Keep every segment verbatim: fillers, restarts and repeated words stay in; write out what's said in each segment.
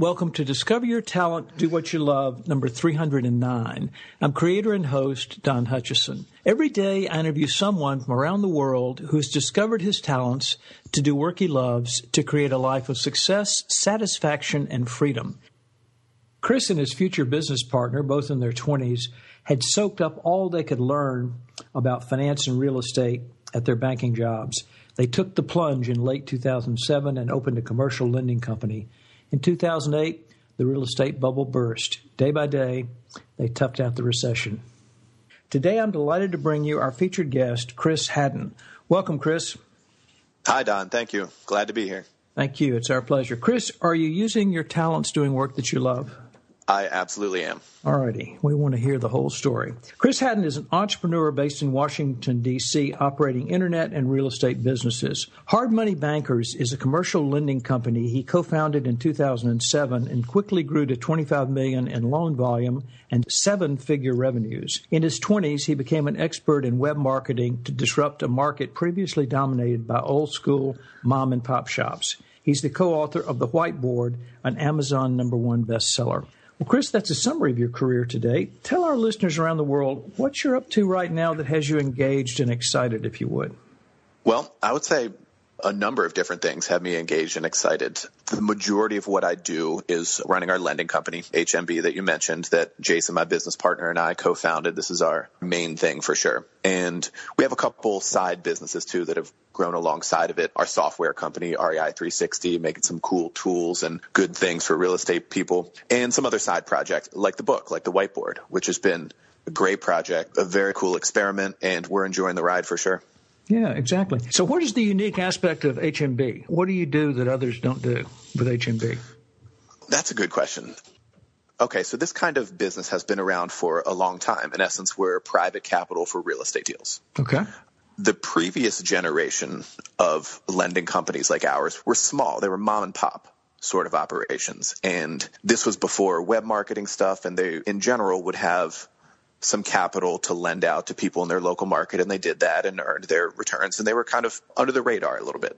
Welcome to Discover Your Talent, Do What You Love, number three hundred nine. I'm creator and host, Don Hutchison. Every day, I interview someone from around the world who has discovered his talents to do work he loves to create a life of success, satisfaction, and freedom. Chris and his future business partner, both in their twenties, had soaked up all they could learn about finance and real estate at their banking jobs. They took the plunge in late two thousand seven and opened a commercial lending company. In two thousand eight, the real estate bubble burst. Day by day, they toughed out the recession. Today, I'm delighted to bring you our featured guest, Chris Haddon. Welcome, Chris. Hi, Don. Thank you. Glad to be here. Thank you. It's our pleasure. Chris, are you using your talents doing work that you love? I absolutely am. All righty. We want to hear the whole story. Chris Haddon is an entrepreneur based in Washington, D C, operating internet and real estate businesses. Hard Money Bankers is a commercial lending company he co-founded in two thousand seven and quickly grew to twenty-five million dollars in loan volume and seven-figure revenues. In his twenties, he became an expert in web marketing to disrupt a market previously dominated by old-school mom-and-pop shops. He's the co-author of The Whiteboard, an Amazon number one bestseller. Well, Chris, that's a summary of your career today. Tell our listeners around the world what you're up to right now that has you engaged and excited, if you would. Well, I would say a number of different things have me engaged and excited. The majority of what I do is running our lending company, H M B, that you mentioned, that Jason, my business partner, and I co-founded. This is our main thing for sure. And we have a couple side businesses, too, that have grown alongside of it. Our software company, R E I three sixty, making some cool tools and good things for real estate people. And some other side projects like the book, like the Whiteboard, which has been a great project, a very cool experiment, and we're enjoying the ride for sure. Yeah, exactly. So what is the unique aspect of H M B? What do you do that others don't do with H M B? That's a good question. Okay, so this kind of business has been around for a long time. In essence, we're private capital for real estate deals. Okay. The previous generation of lending companies like ours were small. They were mom and pop sort of operations. And this was before web marketing stuff, and they, in general, would have some capital to lend out to people in their local market, and they did that and earned their returns, and they were kind of under the radar a little bit.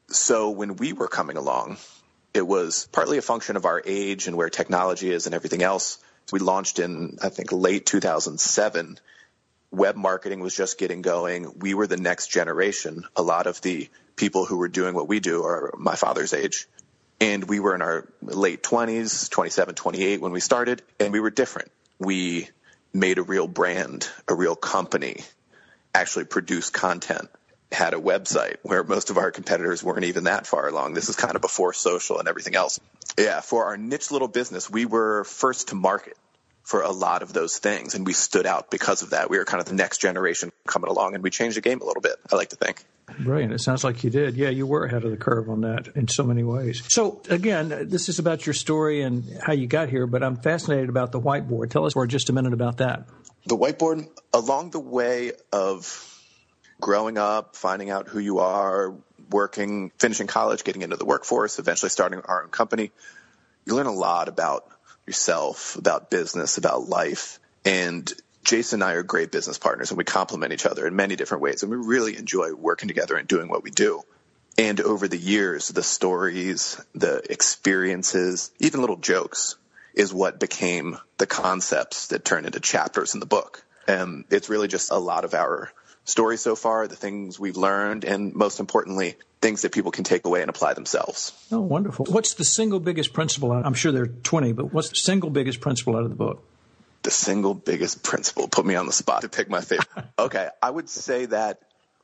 So when we were coming along, it was partly a function of our age and where technology is and everything else. We launched in, I think, late two thousand seven. Web marketing was just getting going. We were the next generation. A lot of the people who were doing what we do are my father's age. And we were in our late twenties, twenty-seven, twenty-eight when we started, and we were different. We made a real brand, a real company, actually produced content, had a website where most of our competitors weren't even that far along. This is kind of before social and everything else. Yeah, for our niche little business, we were first to market for a lot of those things, and we stood out because of that. We were kind of the next generation coming along, and we changed the game a little bit, I like to think. Brilliant. It sounds like you did. Yeah, you were ahead of the curve on that in so many ways. So, again, this is about your story and how you got here, but I'm fascinated about the Whiteboard. Tell us for just a minute about that. The Whiteboard, along the way of growing up, finding out who you are, working, finishing college, getting into the workforce, eventually starting our own company, you learn a lot about yourself, about business, about life. And Jason and I are great business partners, and we complement each other in many different ways, and we really enjoy working together and doing what we do. And over the years, the stories, the experiences, even little jokes is what became the concepts that turned into chapters in the book. And it's really just a lot of our story so far, the things we've learned, and most importantly, things that people can take away and apply themselves. Oh, wonderful. What's the single biggest principle? I'm sure there are twenty, but what's the single biggest principle out of the book? The single biggest principle, put me on the spot to pick my favorite. Okay, I would say that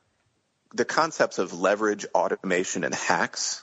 the concepts of leverage, automation, and hacks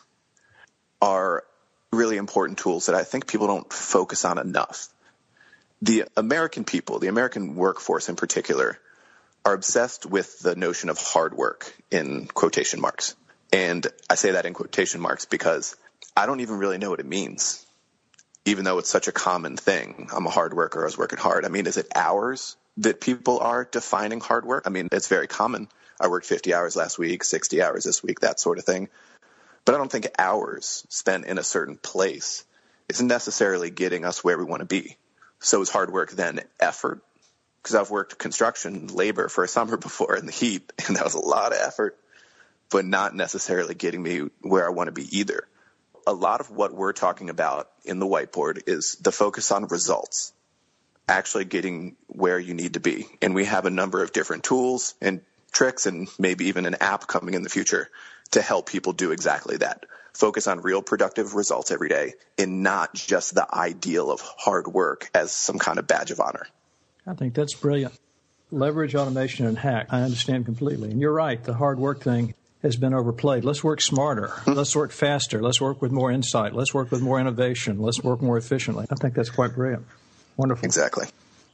are really important tools that I think people don't focus on enough. The American people, the American workforce in particular, are obsessed with the notion of hard work in quotation marks. And I say that in quotation marks because I don't even really know what it means. Even though it's such a common thing, I'm a hard worker, I was working hard. I mean, is it hours that people are defining hard work? I mean, it's very common. I worked fifty hours last week, sixty hours this week, that sort of thing. But I don't think hours spent in a certain place isn't necessarily getting us where we want to be. So is hard work then effort? Because I've worked construction labor for a summer before in the heat, and that was a lot of effort, but not necessarily getting me where I want to be either. a lot of what we're talking about in the whiteboard is the focus on results, actually getting where you need to be. And we have a number of different tools and tricks and maybe even an app coming in the future to help people do exactly that. Focus on real productive results every day and not just the ideal of hard work as some kind of badge of honor. I think that's brilliant. Leverage, automation, and hack. I understand completely. And you're right. The hard work thing has been overplayed. Let's work smarter. Let's work faster. Let's work with more insight. Let's work with more innovation. Let's work more efficiently. I think that's quite brilliant. Wonderful. Exactly.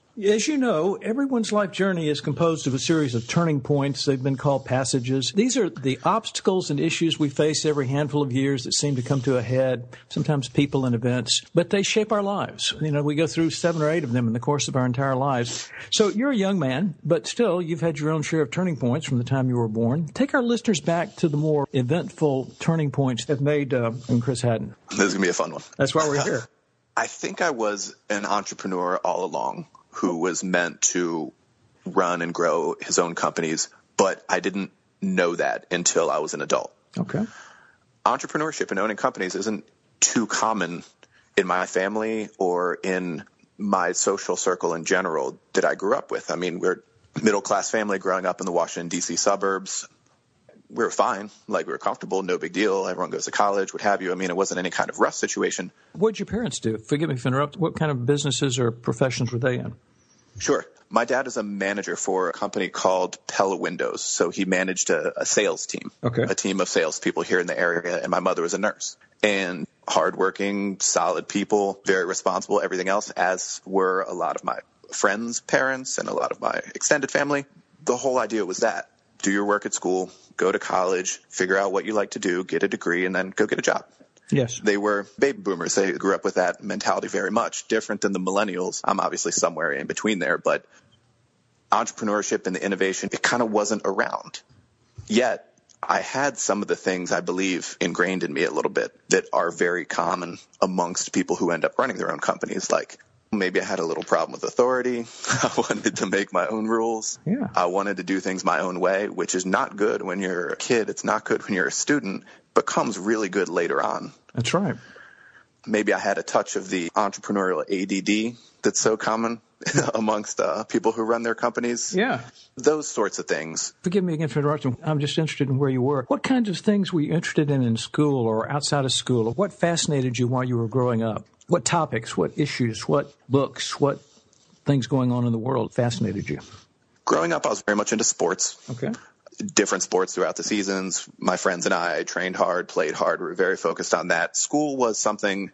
As you know, everyone's life journey is composed of a series of turning points. They've been called passages. These are the obstacles and issues we face every handful of years that seem to come to a head, sometimes people and events, but they shape our lives. You know, we go through seven or eight of them in the course of our entire lives. So you're a young man, but still you've had your own share of turning points from the time you were born. Take our listeners back to the more eventful turning points that made uh, Chris Haddon. This is going to be a fun one. That's why we're here. I think I was an entrepreneur all along who was meant to run and grow his own companies, but I didn't know that until I was an adult. Okay. Entrepreneurship and owning companies isn't too common in my family or in my social circle in general that I grew up with. I mean, we're a middle-class family growing up in the Washington, D C suburbs. We were fine. Like, we were comfortable, no big deal. Everyone goes to college, what have you. I mean, it wasn't any kind of rough situation. What did your parents do? Forgive me if I interrupt. What kind of businesses or professions were they in? Sure. My dad is a manager for a company called Pella Windows. So he managed a, a sales team, okay. a team of salespeople here in the area. And my mother was a nurse. And hardworking, solid people, very responsible, everything else, as were a lot of my friends' parents and a lot of my extended family. The whole idea was that. Do your work at school, go to college, figure out what you like to do, get a degree, and then go get a job. Yes. They were baby boomers. They grew up with that mentality very much, different than the millennials. I'm obviously somewhere in between there, but entrepreneurship and the innovation, it kind of wasn't around. Yet, I had some of the things I believe ingrained in me a little bit that are very common amongst people who end up running their own companies, like maybe I had a little problem with authority. I wanted to make my own rules. Yeah. I wanted to do things my own way, which is not good when you're a kid. It's not good when you're a student, but comes really good later on. That's right. Maybe I had a touch of the entrepreneurial A D D that's so common amongst uh, people who run their companies. Yeah. Those sorts of things. Forgive me again for interrupting. I'm just interested in where you were. What kinds of things were you interested in in school or outside of school? What fascinated you while you were growing up? What topics, what issues, what books, what things going on in the world fascinated you? Growing up, I was very much into sports. Okay. Different sports throughout the seasons. My friends and I trained hard, played hard. We were very focused on that. School was something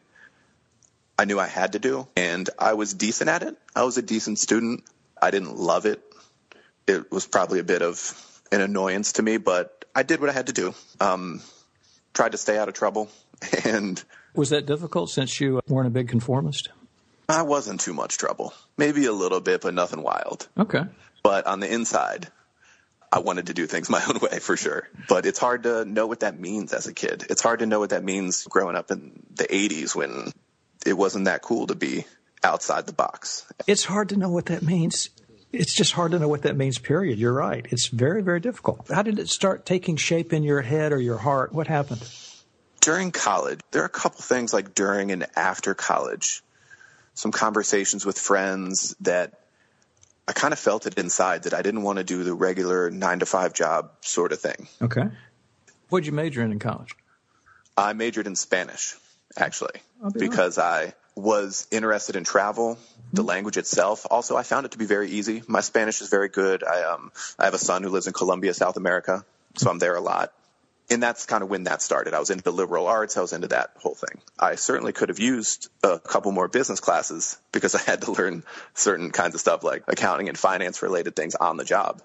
I knew I had to do, and I was decent at it. I was a decent student. I didn't love it. It was probably a bit of an annoyance to me, but I did what I had to do. Um, tried to stay out of trouble, and was that difficult since you weren't a big conformist? I wasn't too much trouble. Maybe a little bit, but nothing wild. Okay. But on the inside, I wanted to do things my own way for sure. But it's hard to know what that means as a kid. It's hard to know what that means growing up in the eighties when it wasn't that cool to be outside the box. It's hard to know what that means. It's just hard to know what that means, period. You're right. It's very, very difficult. How did it start taking shape in your head or your heart? What happened? During college, there are a couple things like during and after college, some conversations with friends that I kind of felt it inside that I didn't want to do the regular nine to five job sort of thing. Okay. What did you major in in college? I majored in Spanish, actually, be because right. I was interested in travel, the mm-hmm. language itself. Also, I found it to be very easy. My Spanish is very good. I, um, I have a son who lives in Colombia, South America, so I'm there a lot. And that's kind of when that started. I was into the liberal arts. I was into that whole thing. I certainly could have used a couple more business classes because I had to learn certain kinds of stuff like accounting and finance related things on the job.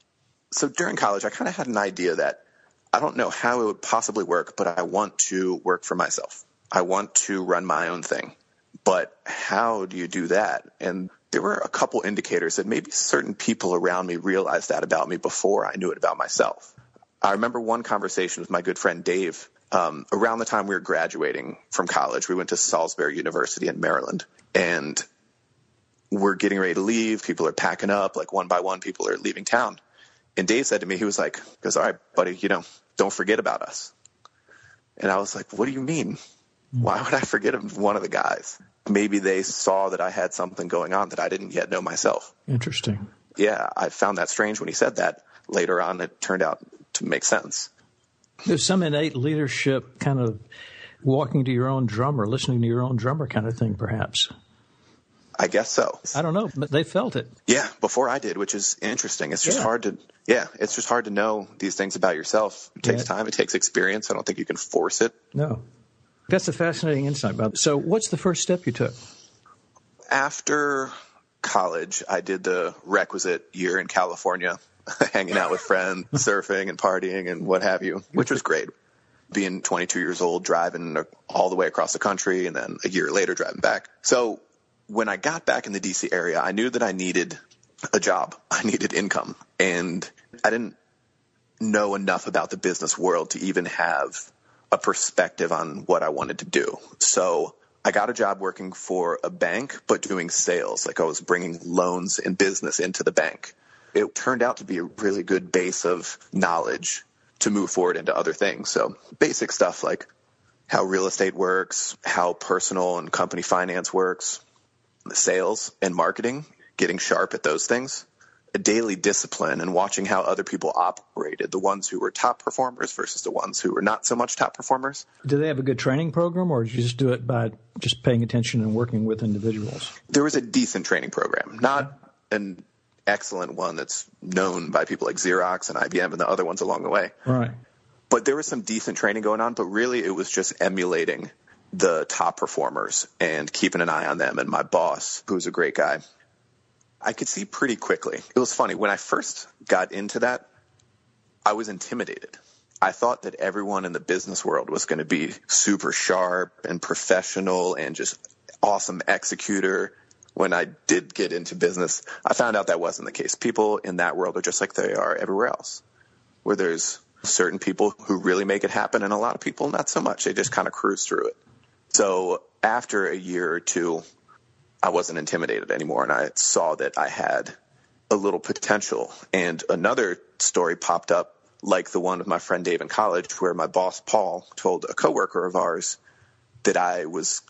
So during college, I kind of had an idea that I don't know how it would possibly work, but I want to work for myself. I want to run my own thing. But how do you do that? And there were a couple indicators that maybe certain people around me realized that about me before I knew it about myself. I remember one conversation with my good friend Dave um, around the time we were graduating from college. We went to Salisbury University in Maryland, and we're getting ready to leave. People are packing up, like one by one, people are leaving town. And Dave said to me, he was like, goes, all right, buddy, you know, don't forget about us. And I was like, what do you mean? Why would I forget one of the guys? Maybe they saw that I had something going on that I didn't yet know myself. Interesting. Yeah, I found that strange when he said that. Later on, it turned out to make sense. There's some innate leadership kind of walking to your own drummer, listening to your own drummer kind of thing, perhaps. I guess so. I don't know, but they felt it. Yeah, before I did, which is interesting. It's just yeah. hard to, yeah, it's just hard to know these things about yourself. It takes yeah. time. It takes experience. I don't think you can force it. No. That's a fascinating insight, Bob. So what's the first step you took? After college, I did the requisite year in California, hanging out with friends, surfing and partying and what have you, which was great. Being twenty-two years old, driving all the way across the country, and then a year later driving back. So when I got back in the D C area, I knew that I needed a job. I needed income. And I didn't know enough about the business world to even have a perspective on what I wanted to do. So I got a job working for a bank, but doing sales. Like I was bringing loans and business into the bank. It turned out to be a really good base of knowledge to move forward into other things. So basic stuff like how real estate works, how personal and company finance works, sales and marketing, getting sharp at those things, a daily discipline and watching how other people operated, the ones who were top performers versus the ones who were not so much top performers. Do they have a good training program, or did you just do it by just paying attention and working with individuals? There was a decent training program, not an excellent one that's known by people like Xerox and I B M and the other ones along the way. Right. But there was some decent training going on, but really it was just emulating the top performers and keeping an eye on them. And my boss, who's a great guy, I could see pretty quickly. It was funny. When I first got into that, I was intimidated. I thought that everyone in the business world was going to be super sharp and professional and just awesome executor. When I did get into business, I found out that wasn't the case. People in that world are just like they are everywhere else, where there's certain people who really make it happen and a lot of people not so much. They just kind of cruise through it. So after a year or two, I wasn't intimidated anymore, and I saw that I had a little potential. And another story popped up, like the one with my friend Dave in college, where my boss, Paul, told a coworker of ours that I was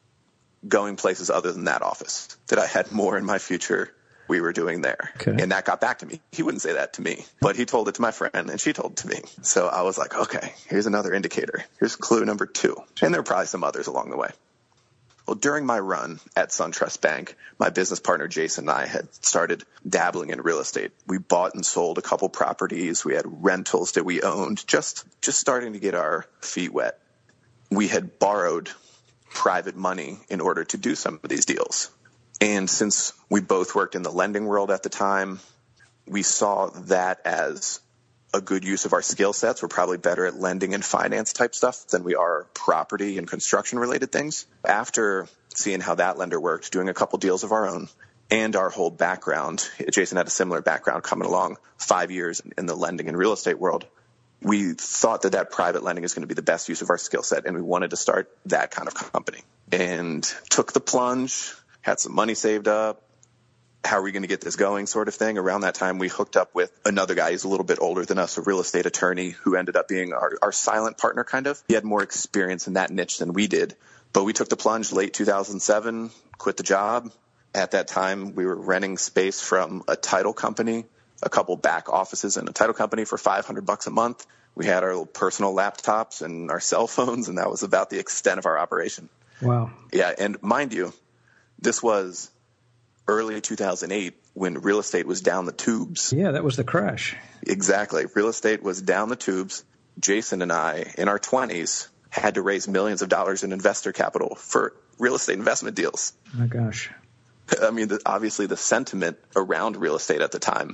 going places other than that office, that I had more in my future we were doing there. Okay. And that got back to me. He wouldn't say that to me, but he told it to my friend, and she told it to me. So I was like, okay, here's another indicator. Here's clue number two. And there were probably some others along the way. Well, during my run at SunTrust Bank, my business partner Jason and I had started dabbling in real estate. We bought and sold a couple properties. We had rentals that we owned, just just starting to get our feet wet. We had borrowed private money in order to do some of these deals. And since we both worked in the lending world at the time, we saw that as a good use of our skill sets. We're probably better at lending and finance type stuff than we are property and construction related things. After seeing how that lender worked, doing a couple deals of our own and our whole background, Jason had a similar background coming along, five years in the lending and real estate world. We thought that that private lending is going to be the best use of our skill set, and we wanted to start that kind of company. And took the plunge, had some money saved up. How are we going to get this going sort of thing? Around that time, we hooked up with another guy who's a little bit older than us, a real estate attorney who ended up being our, our silent partner, kind of. He had more experience in that niche than we did. But we took the plunge late two thousand seven, quit the job. At that time, we were renting space from a title company, a couple back offices in a title company for five hundred bucks a month. We had our little personal laptops and our cell phones, and that was about the extent of our operation. Wow. Yeah, and mind you, this was early two thousand eight when real estate was down the tubes. Yeah, that was the crash. Exactly. Real estate was down the tubes. Jason and I, in our twenties, had to raise millions of dollars in investor capital for real estate investment deals. Oh, my gosh. I mean, the, obviously the sentiment around real estate at the time.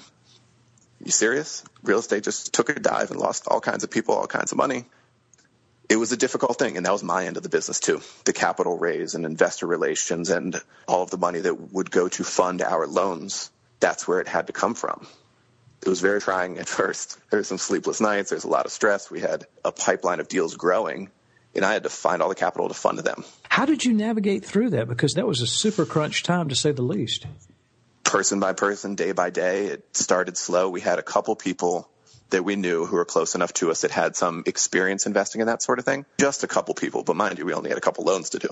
You serious? Real estate just took a dive and lost all kinds of people, all kinds of money. It was a difficult thing, and that was my end of the business too. The capital raise and investor relations and all of the money that would go to fund our loans, that's where it had to come from. It was very trying at first. There were some sleepless nights. There's a lot of stress. We had a pipeline of deals growing, and I had to find all the capital to fund them. How did you navigate through that? Because that was a super crunch time, to say the least. Person by person, day by day, it started slow. We had a couple people that we knew who were close enough to us that had some experience investing in that sort of thing. Just a couple people, but mind you, we only had a couple loans to do.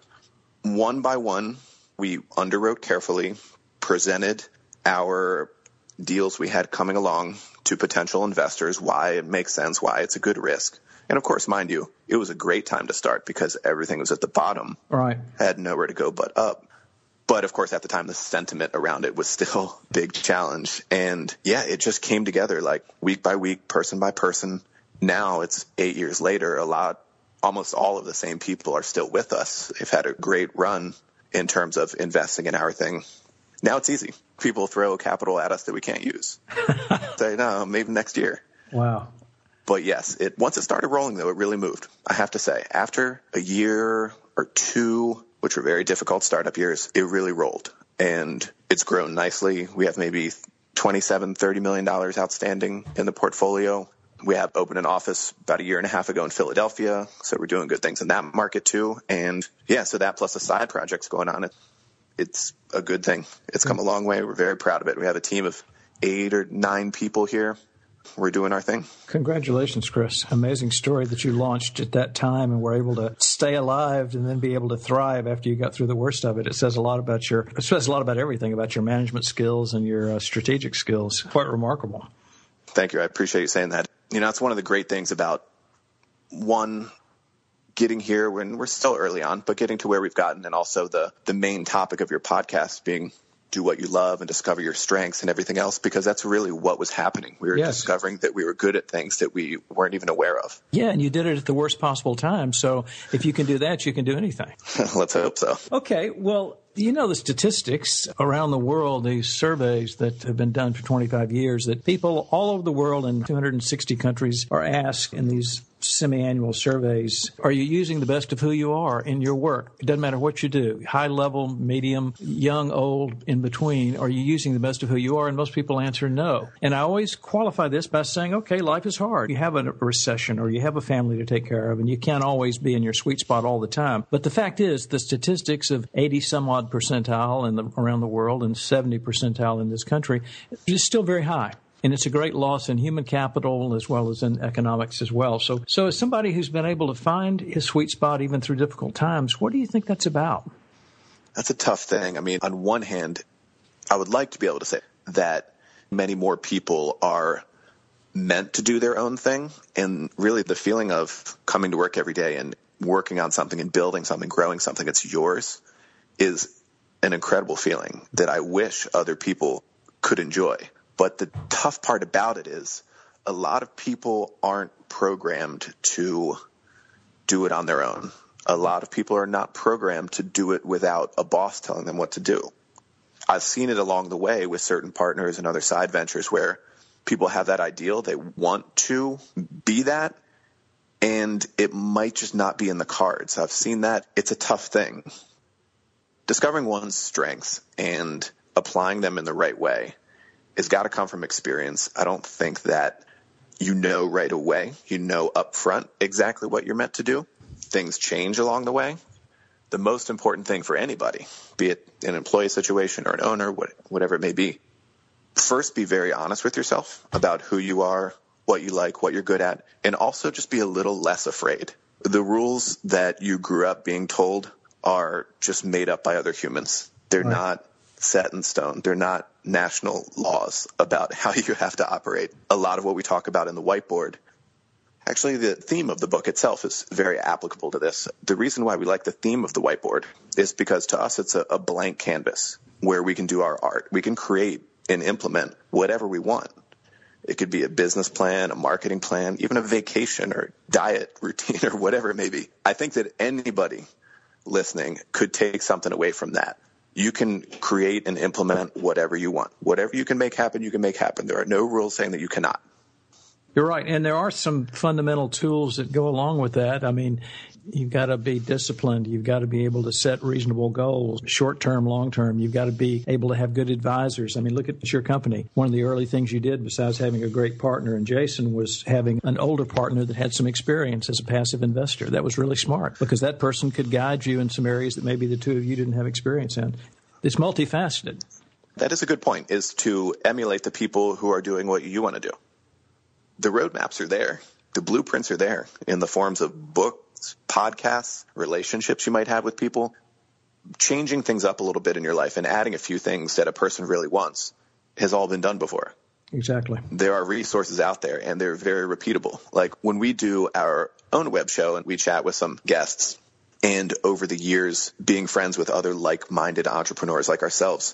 One by one, we underwrote carefully, presented our deals we had coming along to potential investors, why it makes sense, why it's a good risk. And of course, mind you, it was a great time to start because everything was at the bottom. Right. Had nowhere to go but up. But of course, at the time, the sentiment around it was still a big challenge. And yeah, it just came together like week by week, person by person. Now it's eight years later, a lot, almost all of the same people are still with us. They've had a great run in terms of investing in our thing. Now it's easy. People throw capital at us that we can't use. Say, no, maybe next year. Wow. But yes, it once it started rolling, though, it really moved. I have to say, after a year or two, which were very difficult startup years, it really rolled. And it's grown nicely. We have maybe twenty-seven, thirty million dollars outstanding in the portfolio. We have opened an office about a year and a half ago in Philadelphia. So we're doing good things in that market too. And yeah, so that plus the side projects going on, it, it's a good thing. It's come a long way. We're very proud of it. We have a team of eight or nine people here. We're doing our thing. Congratulations, Chris. Amazing story that you launched at that time and were able to stay alive and then be able to thrive after you got through the worst of it. It says a lot about your, it says a lot about everything, about your management skills and your uh, strategic skills. Quite remarkable. Thank you. I appreciate you saying that. You know, it's one of the great things about, one, getting here when we're still early on, but getting to where we've gotten, and also the, the main topic of your podcast being do what you love and discover your strengths and everything else, because that's really what was happening. We were yes. discovering that we were good at things that we weren't even aware of. Yeah, and you did it at the worst possible time. So if you can do that, you can do anything. Let's hope so. Okay, well, you know the statistics around the world, these surveys that have been done for twenty-five years, that people all over the world in two hundred sixty countries are asked in these semi-annual surveys, are you using the best of who you are in your work? It doesn't matter what you do, high level, medium, young, old, in between. Are you using the best of who you are? And most people answer no. And I always qualify this by saying, okay, life is hard. You have a recession or you have a family to take care of, and you can't always be in your sweet spot all the time. But the fact is, the statistics of eighty some odd percentile in the, around the world and seventy percentile in this country is still very high. And it's a great loss in human capital as well as in economics as well. So, so as somebody who's been able to find his sweet spot even through difficult times, what do you think that's about? That's a tough thing. I mean, on one hand, I would like to be able to say that many more people are meant to do their own thing. And really the feeling of coming to work every day and working on something and building something, growing something that's yours is an incredible feeling that I wish other people could enjoy. But the tough part about it is a lot of people aren't programmed to do it on their own. A lot of people are not programmed to do it without a boss telling them what to do. I've seen it along the way with certain partners and other side ventures where people have that ideal. They want to be that, and it might just not be in the cards. I've seen that. It's a tough thing. Discovering one's strengths and applying them in the right way has got to come from experience. I don't think that you know right away, you know up front exactly what you're meant to do. Things change along the way. The most important thing for anybody, be it an employee situation or an owner, whatever it may be, first be very honest with yourself about who you are, what you like, what you're good at, and also just be a little less afraid. The rules that you grew up being told are just made up by other humans. They're right. not set in stone. They're not national laws about how you have to operate. A lot of what we talk about in the whiteboard, actually the theme of the book itself is very applicable to this. The reason why we like the theme of the whiteboard is because to us it's a, a blank canvas where we can do our art. We can create and implement whatever we want. It could be a business plan, a marketing plan, even a vacation or diet routine or whatever it may be. I think that anybody listening could take something away from that. You can create and implement whatever you want. Whatever you can make happen, you can make happen. There are no rules saying that you cannot. You're right. And there are some fundamental tools that go along with that. I mean, you've got to be disciplined. You've got to be able to set reasonable goals, short-term, long-term. You've got to be able to have good advisors. I mean, look at your company. One of the early things you did, besides having a great partner in Jason, was having an older partner that had some experience as a passive investor. That was really smart because that person could guide you in some areas that maybe the two of you didn't have experience in. It's multifaceted. That is a good point, is to emulate the people who are doing what you want to do. the roadmaps are there. The blueprints are there in the forms of books, podcasts, relationships you might have with people. Changing things up a little bit in your life and adding a few things that a person really wants has all been done before. Exactly. There are resources out there, and they're very repeatable. Like when we do our own web show and we chat with some guests, and over the years being friends with other like-minded entrepreneurs like ourselves,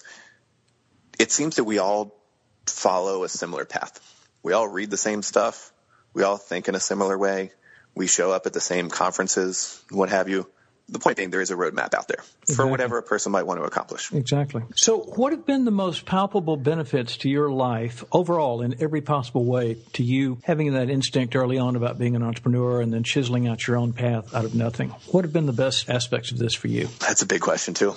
it seems that we all follow a similar path. We all read the same stuff. We all think in a similar way. We show up at the same conferences, what have you. The point being, there is a roadmap out there for Exactly. whatever a person might want to accomplish. Exactly. So what have been the most palpable benefits to your life overall in every possible way to you having that instinct early on about being an entrepreneur and then chiseling out your own path out of nothing? What have been the best aspects of this for you? That's a big question, too.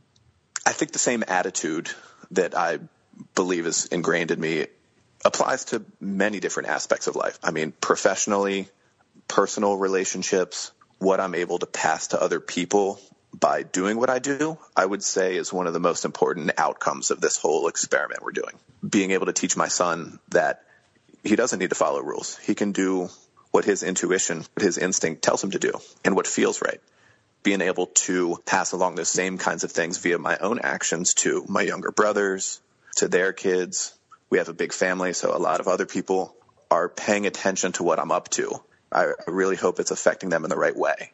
I think the same attitude that I believe is ingrained in me applies to many different aspects of life. I mean, professionally, personal relationships, what I'm able to pass to other people by doing what I do, I would say is one of the most important outcomes of this whole experiment we're doing. Being able to teach my son that he doesn't need to follow rules. He can do what his intuition, what his instinct tells him to do, and what feels right. Being able to pass along those same kinds of things via my own actions to my younger brothers, to their kids. We have a big family, so a lot of other people are paying attention to what I'm up to. I really hope it's affecting them in the right way.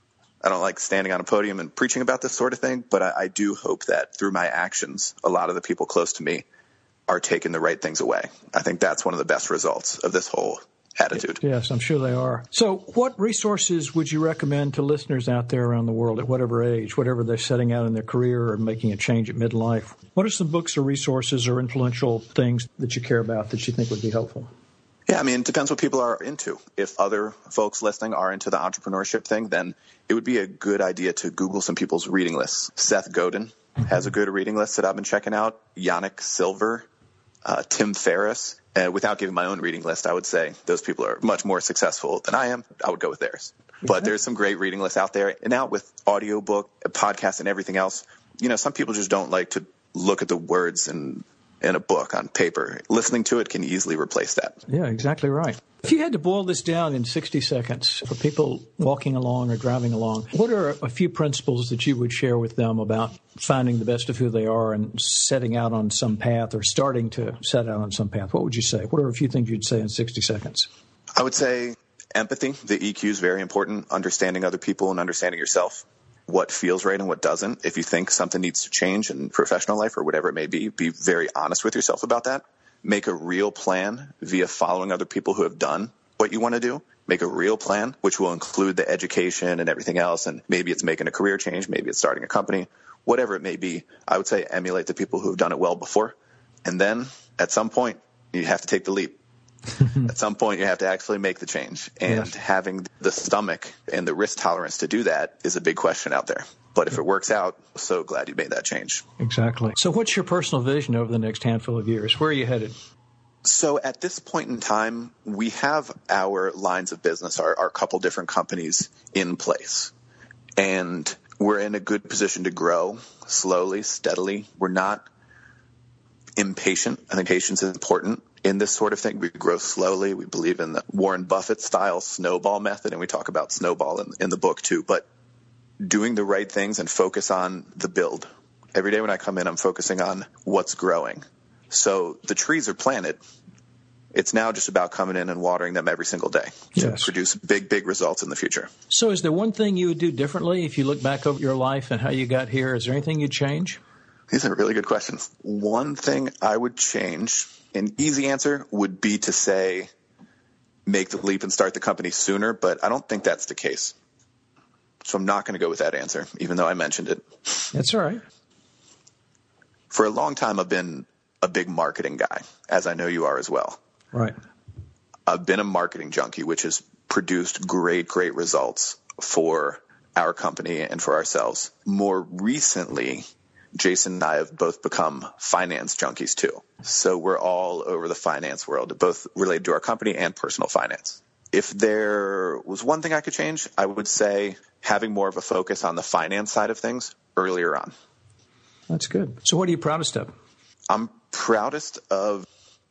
I don't like standing on a podium and preaching about this sort of thing, but I, I do hope that through my actions, a lot of the people close to me are taking the right things away. I think that's one of the best results of this whole attitude. Yes, I'm sure they are. So what resources would you recommend to listeners out there around the world at whatever age, whatever they're setting out in their career or making a change at midlife? What are some books or resources or influential things that you care about that you think would be helpful? Yeah, I mean, it depends what people are into. If other folks listening are into the entrepreneurship thing, then it would be a good idea to Google some people's reading lists. Seth Godin has a good reading list that I've been checking out. Yannick Silver, uh, Tim Ferriss. Uh, without giving my own reading list, I would say those people are much more successful than I am. I would go with theirs. Exactly. But there's some great reading lists out there. And now with audiobook, podcasts, and everything else, you know, some people just don't like to look at the words and in a book on paper. Listening to it can easily replace that. Yeah, exactly right. If you had to boil this down in sixty seconds for people walking along or driving along, what are a few principles that you would share with them about finding the best of who they are and setting out on some path or starting to set out on some path? What would you say? What are a few things you'd say in sixty seconds? I would say empathy. The E Q is very important. Understanding other people and understanding yourself. What feels right and what doesn't. If you think something needs to change in professional life or whatever it may be, be very honest with yourself about that. Make a real plan via following other people who have done what you want to do. Make a real plan, which will include the education and everything else. And maybe it's making a career change. Maybe it's starting a company, whatever it may be. I would say emulate the people who have done it well before. And then at some point, you have to take the leap. At some point, you have to actually make the change. And yes. Having the stomach and the risk tolerance to do that is a big question out there. But if it works out, so glad you made that change. Exactly. So what's your personal vision over the next handful of years? Where are you headed? So at this point in time, we have our lines of business, our, our couple different companies in place. And we're in a good position to grow slowly, steadily. We're not impatient. I think patience is important. In this sort of thing, we grow slowly. We believe in the Warren Buffett style snowball method, and we talk about snowball in, in the book too. But doing the right things and focus on the build. Every day when I come in, I'm focusing on what's growing. So the trees are planted. It's now just about coming in and watering them every single day to yes. produce big, big results in the future. So is there one thing you would do differently if you look back over your life and how you got here? Is there anything you'd change? These are really good questions. One thing I would change, an easy answer would be to say make the leap and start the company sooner, but I don't think that's the case. So I'm not going to go with that answer, even though I mentioned it. That's all right. For a long time, I've been a big marketing guy, as I know you are as well. Right. I've been a marketing junkie, which has produced great, great results for our company and for ourselves. More recently, Jason and I have both become finance junkies too. So we're all over the finance world, both related to our company and personal finance. If there was one thing I could change, I would say having more of a focus on the finance side of things earlier on. That's good. So what are you proudest of? I'm proudest of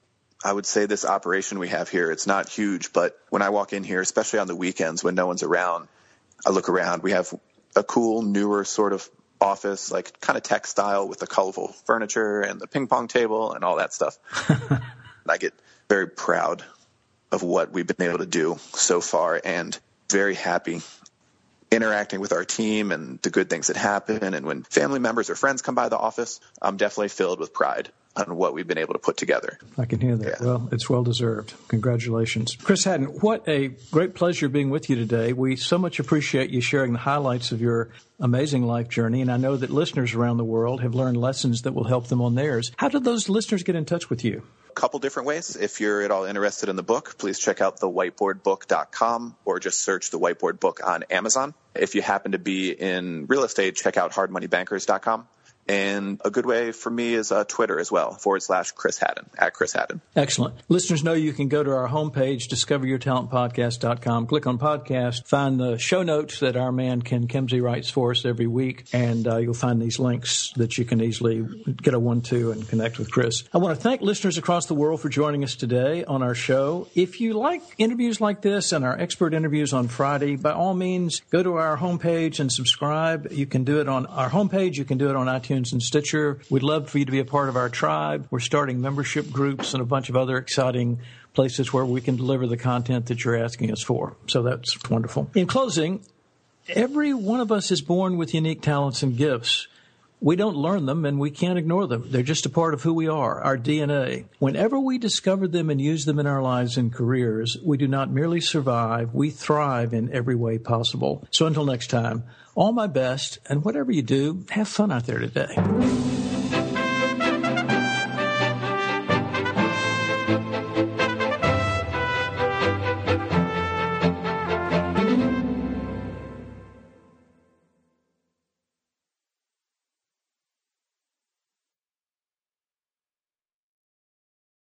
I would say this operation we have here, it's not huge, but when I walk in here, especially on the weekends when no one's around, I look around. We have a cool, newer sort of office, like kind of tech style with the colorful furniture and the ping pong table and all that stuff. I get very proud of what we've been able to do so far and very happy interacting with our team and the good things that happen. And when family members or friends come by the office, I'm definitely filled with pride on what we've been able to put together. I can hear that. Yeah. Well, it's well-deserved. Congratulations. Chris Haddon, what a great pleasure being with you today. We so much appreciate you sharing the highlights of your amazing life journey, and I know that listeners around the world have learned lessons that will help them on theirs. How did those listeners get in touch with you? A couple different ways. If you're at all interested in the book, please check out the whiteboard book dot com or just search The Whiteboard Book on Amazon. If you happen to be in real estate, check out hard money bankers dot com. And a good way for me is uh, Twitter as well, forward slash Chris Haddon, at Chris Haddon. Excellent. Listeners know you can go to our homepage, discover your talent podcast dot com, click on podcast, find the show notes that our man Ken Kimsey writes for us every week, and uh, you'll find these links that you can easily get a one-two and connect with Chris. I want to thank listeners across the world for joining us today on our show. If you like interviews like this and our expert interviews on Friday, by all means, go to our homepage and subscribe. You can do it on our homepage. You can do it on iTunes and Stitcher. We'd love for you to be a part of our tribe. We're starting membership groups and a bunch of other exciting places where we can deliver the content that you're asking us for. So that's wonderful. In closing, every one of us is born with unique talents and gifts. We don't learn them and we can't ignore them. They're just a part of who we are, our D N A. Whenever we discover them and use them in our lives and careers, we do not merely survive, we thrive in every way possible. So until next time, all my best, and whatever you do, have fun out there today.